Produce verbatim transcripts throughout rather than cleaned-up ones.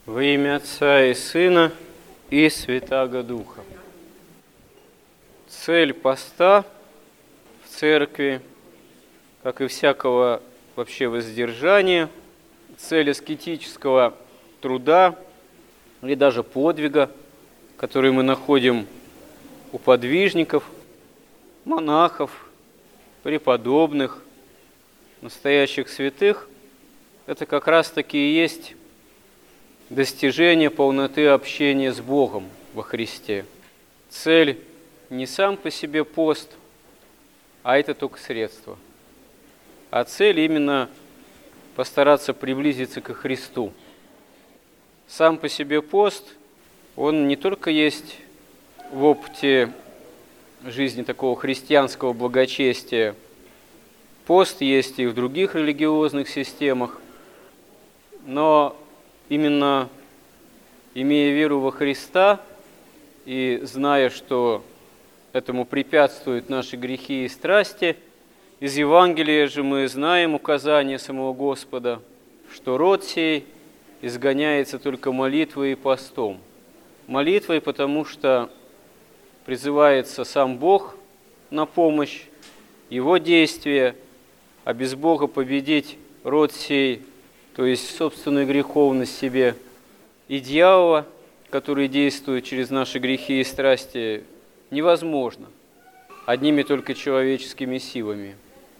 Во имя Отца и Сына и Святаго Духа. Цель поста в церкви, как и всякого вообще воздержания, цель аскетического труда или даже подвига, который мы находим у подвижников, монахов, преподобных, настоящих святых, это как раз-таки и есть достижение полноты общения с Богом во Христе. Цель не сам по себе пост, а это только средство. А цель именно постараться приблизиться ко Христу. Сам по себе пост, он не только есть в опыте жизни такого христианского благочестия, пост есть и в других религиозных системах, но именно имея веру во Христа и зная, что этому препятствуют наши грехи и страсти, из Евангелия же мы знаем указание самого Господа, что род сей изгоняется только молитвой и постом. Молитвой, потому что призывается сам Бог на помощь, Его действия, а без Бога победить род сей, то есть собственную греховность себе, и дьявола, который действует через наши грехи и страсти, невозможно одними только человеческими силами.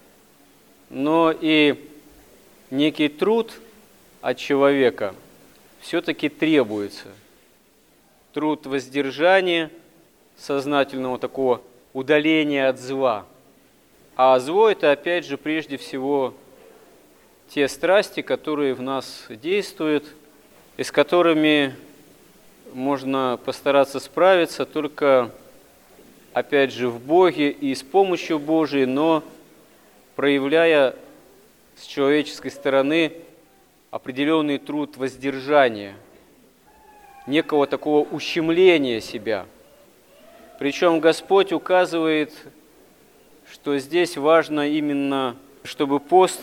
Но и некий труд от человека все-таки требуется. Труд воздержания, сознательного такого удаления от зла. А зло – это, опять же, прежде всего те страсти, которые в нас действуют, и с которыми можно постараться справиться только, опять же, в Боге и с помощью Божией, но проявляя с человеческой стороны определенный труд воздержания, некого такого ущемления себя. Причем Господь указывает, что здесь важно именно, чтобы пост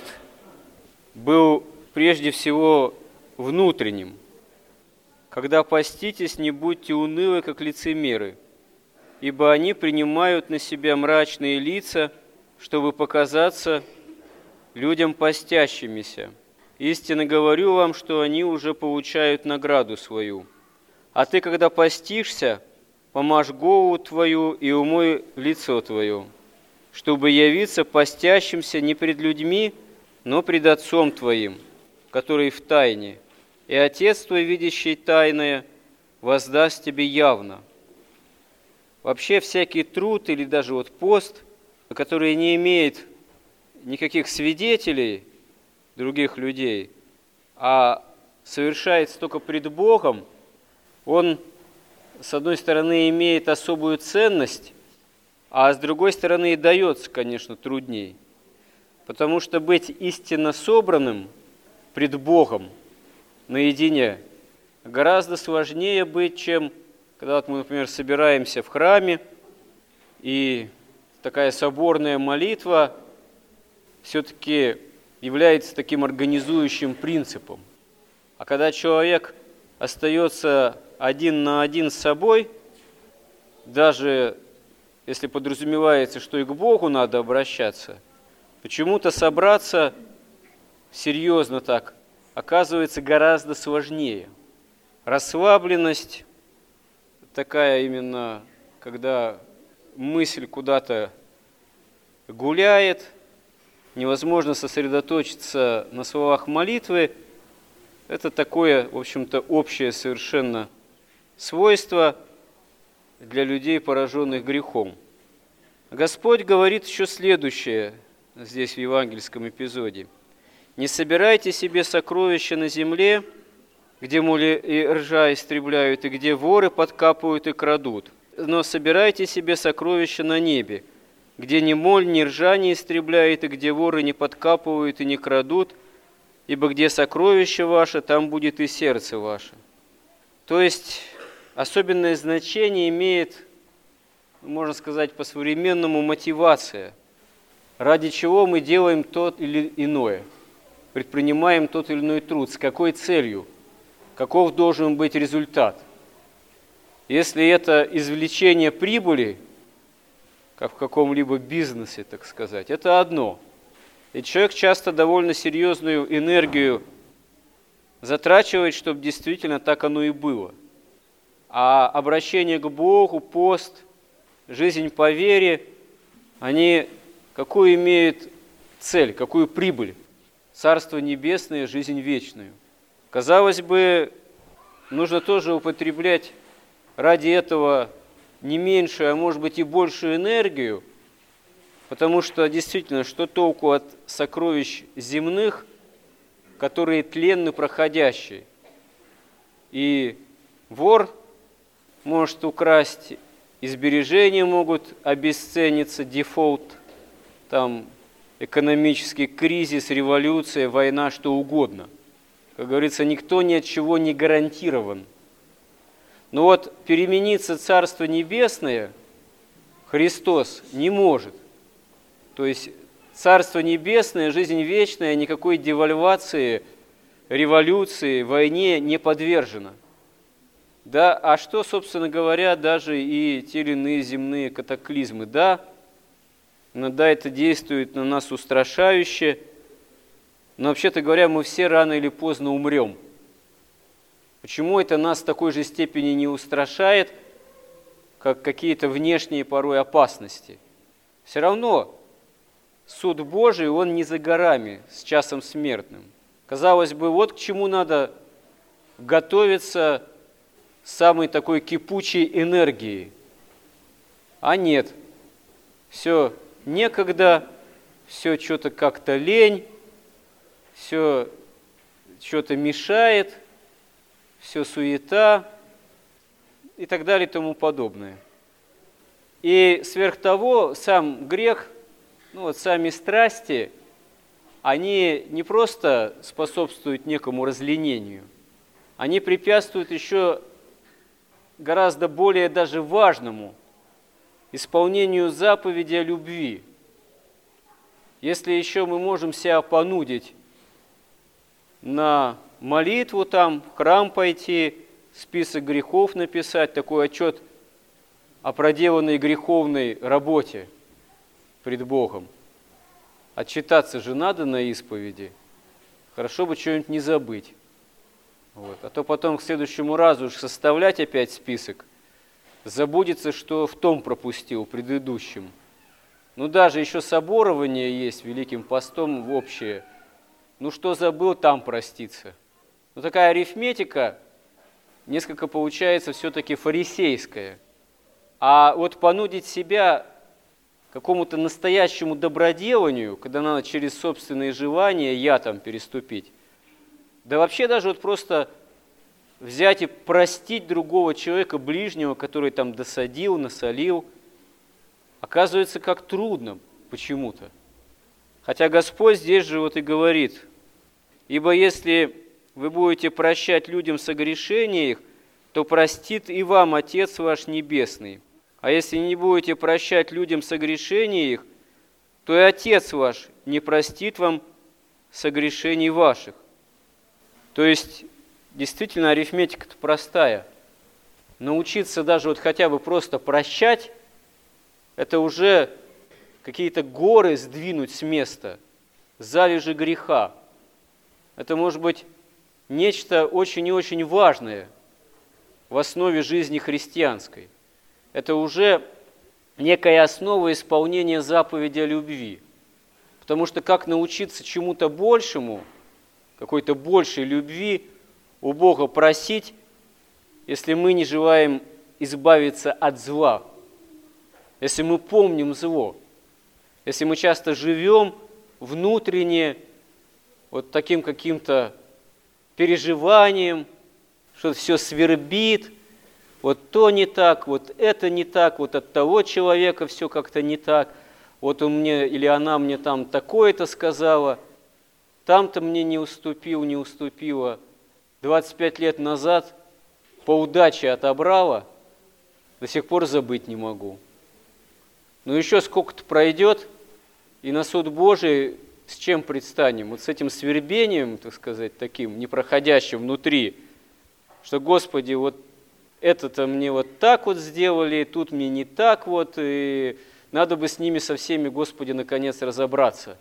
был прежде всего внутренним. Когда поститесь, не будьте унылы, как лицемеры, ибо они принимают на себя мрачные лица, чтобы показаться людям постящимися. Истинно говорю вам, что они уже получают награду свою. А ты, когда постишься, помажь голову твою и умой лицо твое, чтобы явиться постящимся не пред людьми, но пред Отцом твоим, который в тайне, и Отец твой, видящий тайное, воздаст тебе явно. Вообще всякий труд или даже вот пост, который не имеет никаких свидетелей других людей, а совершается только пред Богом, он, с одной стороны, имеет особую ценность, а с другой стороны и дается, конечно, трудней. Потому что быть истинно собранным пред Богом наедине гораздо сложнее быть, чем когда вот мы, например, собираемся в храме, и такая соборная молитва все-таки является таким организующим принципом. А когда человек остается один на один с собой, даже если подразумевается, что и к Богу надо обращаться, почему-то собраться серьезно так оказывается гораздо сложнее. Расслабленность такая именно, когда мысль куда-то гуляет, невозможно сосредоточиться на словах молитвы, это такое, в общем-то, общее совершенно свойство для людей, пораженных грехом. Господь говорит еще следующее здесь в евангельском эпизоде. «Не собирайте себе сокровища на земле, где моли и ржа истребляют, и где воры подкапывают и крадут, но собирайте себе сокровища на небе, где ни моль, ни ржа не истребляет, и где воры не подкапывают и не крадут, ибо где сокровище ваше, там будет и сердце ваше». То есть особенное значение имеет, можно сказать, по-современному мотивация, ради чего мы делаем то или иное, предпринимаем тот или иной труд, с какой целью. каков должен быть результат. Если это извлечение прибыли, как в каком-либо бизнесе, так сказать, это одно. И человек часто довольно серьезную энергию затрачивает, чтобы действительно так оно и было. А обращение к Богу, пост, жизнь по вере, они какую имеют цель, какую прибыль? Царство небесное, жизнь вечную. Казалось бы, нужно тоже употреблять ради этого не меньшую, а может быть и большую энергию, потому что действительно, что толку от сокровищ земных, которые тленны, проходящие? И вор может украсть, и сбережения могут обесцениться, дефолт, там, экономический кризис, революция, война, что угодно. Как говорится, никто ни от чего не гарантирован. Но вот перемениться Царство Небесное Христос не может. То есть Царство Небесное, жизнь вечная, никакой девальвации, революции, войне не подвержена. Да, а что, собственно говоря, даже и те или иные земные катаклизмы? Да, иногда это действует на нас устрашающе, но вообще-то говоря, мы все рано или поздно умрем. Почему это нас в такой же степени не устрашает, как какие-то внешние порой опасности? Все равно суд Божий, он не за горами, с часом смертным. Казалось бы, вот к чему надо готовиться самой такой кипучей энергии. А нет, все некогда, все что-то как-то лень, все что-то мешает, все суета и так далее и тому подобное. И сверх того, сам грех, ну вот сами страсти, они не просто способствуют некому разленению, они препятствуют еще гораздо более даже важному исполнению заповеди о любви. Если еще мы можем себя понудить на молитву там, в храм пойти, список грехов написать, такой отчет о проделанной греховной работе пред Богом. Отчитаться же надо на исповеди. Хорошо бы что-нибудь не забыть. Вот. А то потом к следующему разу уж составлять опять список. Забудется, что в том пропустил, предыдущем. Ну даже еще соборование есть Великим постом в общее. Ну что забыл, там проститься. Ну такая арифметика несколько получается все-таки фарисейская. А вот понудить себя к какому-то настоящему доброделанию, когда надо через собственные желания я там переступить, да вообще даже вот просто взять и простить другого человека, ближнего, который там досадил, насолил, оказывается, как трудно почему-то. Хотя Господь здесь же вот и говорит: «Ибо если вы будете прощать людям согрешения их, то простит и вам Отец ваш Небесный. А если не будете прощать людям согрешения их, то и Отец ваш не простит вам согрешений ваших». То есть, действительно, арифметика-то простая. Научиться даже вот хотя бы просто прощать, это уже какие-то горы сдвинуть с места, залежи греха. Это может быть нечто очень и очень важное в основе жизни христианской. Это уже некая основа исполнения заповеди о любви. Потому что как научиться чему-то большему, какой-то большей любви, у Бога просить, если мы не желаем избавиться от зла, если мы помним зло, если мы часто живем внутренне вот таким каким-то переживанием, что все свербит, вот то не так, вот это не так, вот от того человека все как-то не так, вот он мне или она мне там такое-то сказала, там-то мне не уступил, не уступила, двадцать пять лет назад по удаче отобрала, до сих пор забыть не могу. Но еще сколько-то пройдет, и на суд Божий с чем предстанем? Вот с этим свербением, так сказать, таким непроходящим внутри, что, Господи, вот это-то мне вот так вот сделали, тут мне не так вот, и надо бы с ними со всеми, Господи, наконец разобраться.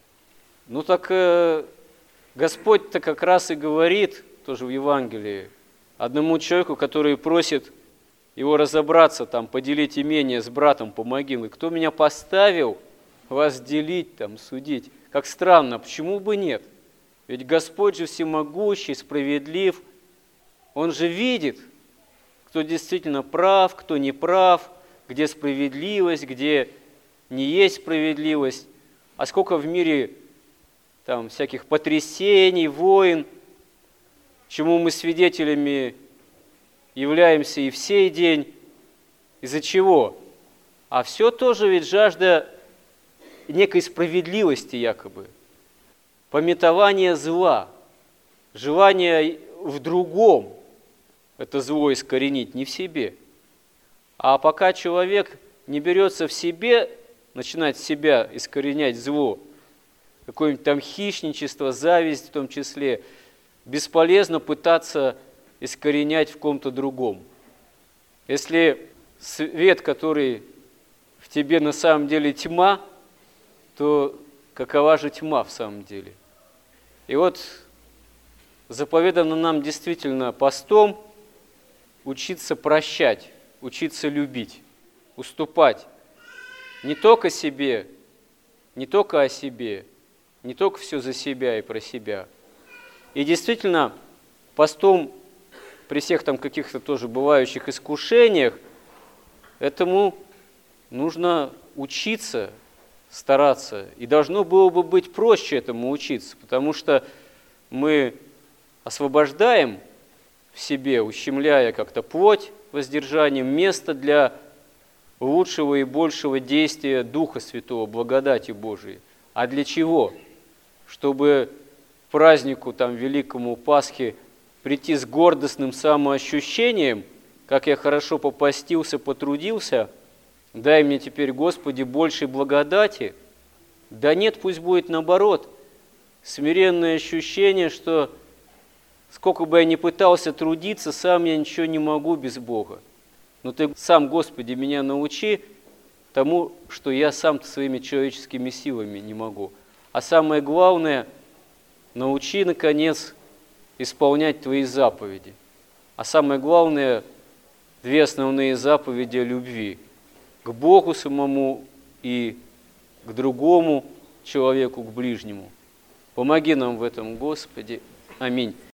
Ну так э, Господь-то как раз и говорит, тоже в Евангелии, одному человеку, который просит его разобраться, там, поделить имение с братом, помоги. Он говорит, кто меня поставил вас делить, там, судить? Как странно, почему бы нет? Ведь Господь же всемогущий, справедлив, Он же видит, кто действительно прав, кто не прав, где справедливость, где не есть справедливость. А сколько в мире там всяких потрясений, войн, чему мы свидетелями являемся и в сей день. Из-за чего? А все тоже ведь жажда некой справедливости якобы, памятование зла, желание в другом это зло искоренить, не в себе. А пока человек не берется в себе, начинает в себя искоренять зло, какое-нибудь там хищничество, зависть в том числе, бесполезно пытаться искоренять в ком-то другом. Если свет, который в тебе на самом деле тьма, то какова же тьма в самом деле? И вот заповедано нам действительно постом учиться прощать, учиться любить, уступать не только себе, не только о себе, не только все за себя и про себя. И действительно, постом при всех там каких-то тоже бывающих искушениях, этому нужно учиться, стараться. И должно было бы быть проще этому учиться, потому что мы освобождаем в себе, ущемляя как-то плоть воздержанием, место для лучшего и большего действия Духа Святого, благодати Божией. А для чего? Чтобы к празднику там, великому Пасхи прийти с гордостным самоощущением, как я хорошо попастился, потрудился, дай мне теперь, Господи, большей благодати. Да нет, пусть будет наоборот. Смиренное ощущение, что сколько бы я ни пытался трудиться, сам я ничего не могу без Бога. Но Ты сам, Господи, меня научи тому, что я сам своими человеческими силами не могу. А самое главное, научи, наконец, исполнять Твои заповеди. А самое главное, две основные заповеди любви к Богу самому и к другому человеку, к ближнему. Помоги нам в этом, Господи. Аминь.